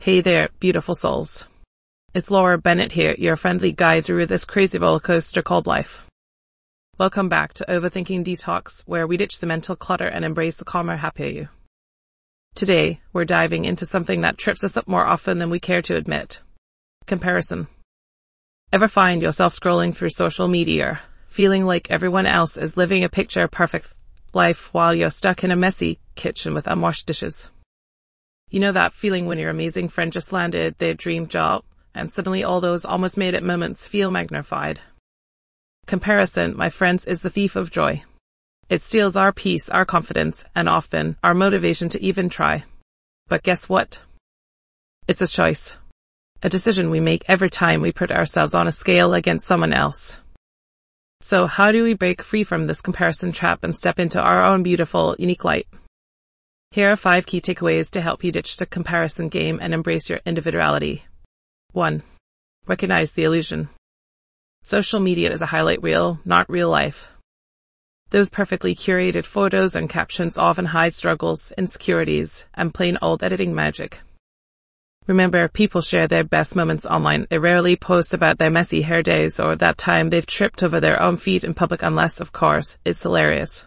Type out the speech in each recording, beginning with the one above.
Hey there, beautiful souls. It's Laura Bennett here, your friendly guide through this crazy roller coaster called life. Welcome back to Overthinking Detox, where we ditch the mental clutter and embrace the calmer, happier you. Today, we're diving into something that trips us up more often than we care to admit. Comparison. Ever find yourself scrolling through social media, feeling like everyone else is living a picture-perfect life while you're stuck in a messy kitchen with unwashed dishes? You know that feeling when your amazing friend just landed their dream job, and suddenly all those almost made it moments feel magnified? Comparison, my friends, is the thief of joy. It steals our peace, our confidence, and often our motivation to even try. But guess what? It's a choice. A decision we make every time we put ourselves on a scale against someone else. So how do we break free from this comparison trap and step into our own beautiful, unique light? Here are 5 key takeaways to help you ditch the comparison game and embrace your individuality. 1. Recognize the illusion. Social media is a highlight reel, not real life. Those perfectly curated photos and captions often hide struggles, insecurities, and plain old editing magic. Remember, people share their best moments online. They rarely post about their messy hair days or that time they've tripped over their own feet in public unless, of course, it's hilarious.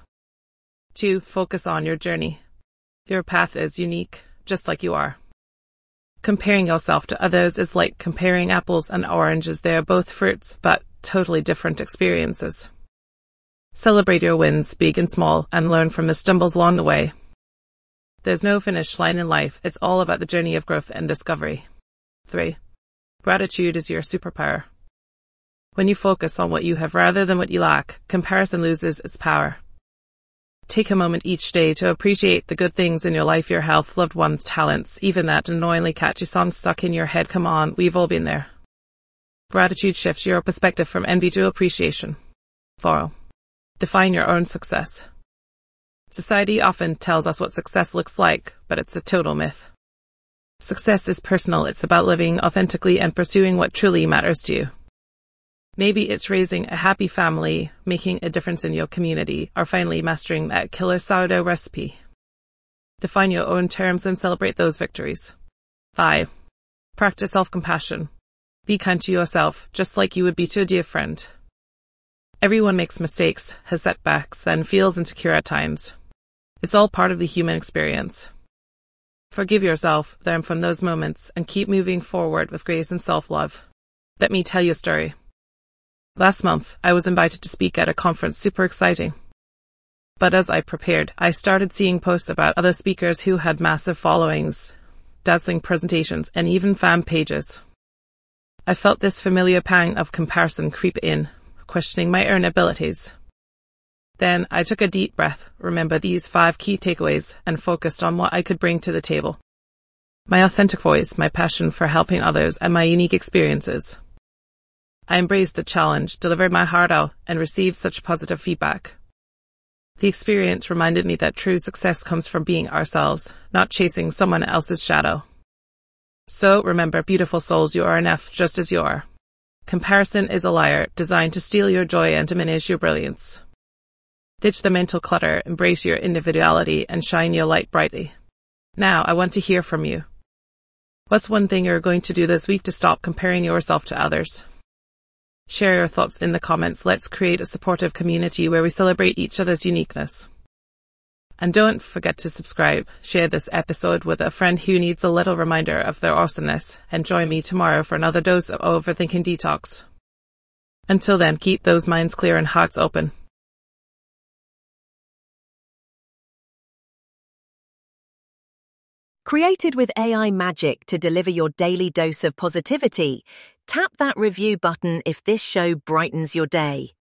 2. Focus on your journey. Your path is unique, just like you are. Comparing yourself to others is like comparing apples and oranges. They are both fruits, but totally different experiences. Celebrate your wins, big and small, and learn from the stumbles along the way. There's no finish line in life. It's all about the journey of growth and discovery. 3. Gratitude is your superpower. When you focus on what you have rather than what you lack, comparison loses its power. Take a moment each day to appreciate the good things in your life, your health, loved ones, talents, even that annoyingly catchy song stuck in your head. Come on, we've all been there. Gratitude shifts your perspective from envy to appreciation. 4. Define your own success. Society often tells us what success looks like, but it's a total myth. Success is personal. It's about living authentically and pursuing what truly matters to you. Maybe it's raising a happy family, making a difference in your community, or finally mastering that killer sourdough recipe. Define your own terms and celebrate those victories. 5. Practice self-compassion. Be kind to yourself, just like you would be to a dear friend. Everyone makes mistakes, has setbacks, and feels insecure at times. It's all part of the human experience. Forgive yourself, learn from those moments, and keep moving forward with grace and self-love. Let me tell you a story. Last month, I was invited to speak at a conference. Super exciting. But as I prepared, I started seeing posts about other speakers who had massive followings, dazzling presentations, and even fan pages. I felt this familiar pang of comparison creep in, questioning my own abilities. Then I took a deep breath, remembered these 5 key takeaways, and focused on what I could bring to the table. My authentic voice, my passion for helping others, and my unique experiences. I embraced the challenge, delivered my heart out, and received such positive feedback. The experience reminded me that true success comes from being ourselves, not chasing someone else's shadow. So remember, beautiful souls, you are enough just as you are. Comparison is a liar, designed to steal your joy and diminish your brilliance. Ditch the mental clutter, embrace your individuality, and shine your light brightly. Now, I want to hear from you. What's one thing you're going to do this week to stop comparing yourself to others? Share your thoughts in the comments. Let's create a supportive community where we celebrate each other's uniqueness. And don't forget to subscribe. Share this episode with a friend who needs a little reminder of their awesomeness, and join me tomorrow for another dose of Overthinking Detox. Until then, keep those minds clear and hearts open. Created with AI magic to deliver your daily dose of positivity, tap that review button if this show brightens your day.